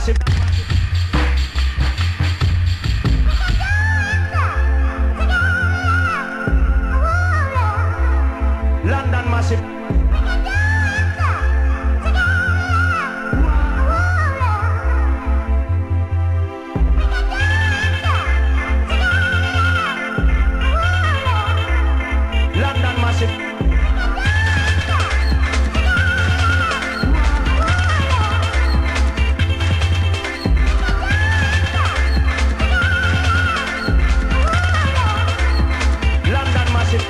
London massive. London massive. London massive.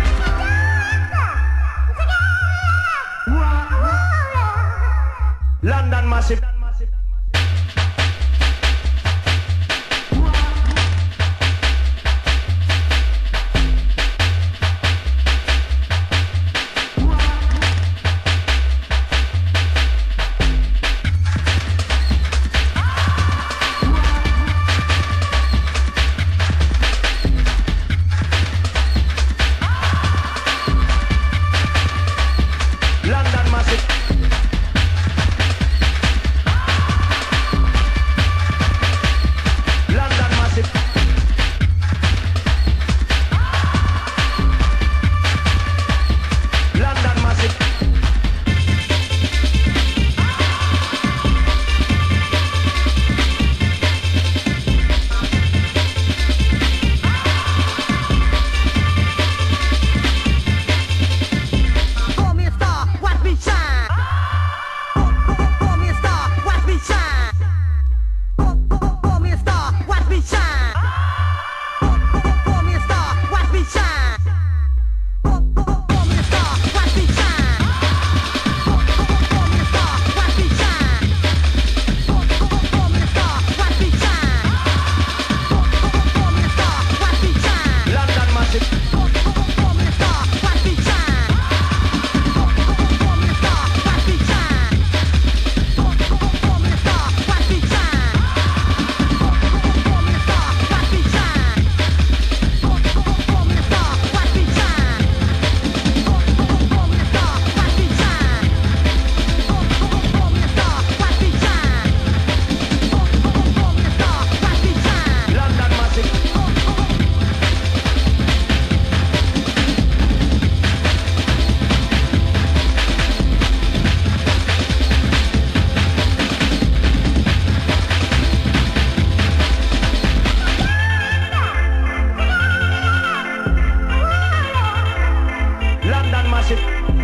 London massive. London massive. London massive. London massive. Call me a star, watch me shine. Call me a star, watch me shine. Call me a star, watch me shine. Call me a star, watch me shine. Call me a star, watch me shine. Call me a star, watch me shine. Call me a star, watch me shine. Call me a star, watch me shine. London massive. Call me a star, watch me shine. Call me a star, watch me shine. Call me a star, watch me shine. Call me a star, watch me shine. Call me a star, watch me shine. Call me a star, watch me shine. Call me a star, watch me shine. Call me a star, watch me shine. London massive. London massive.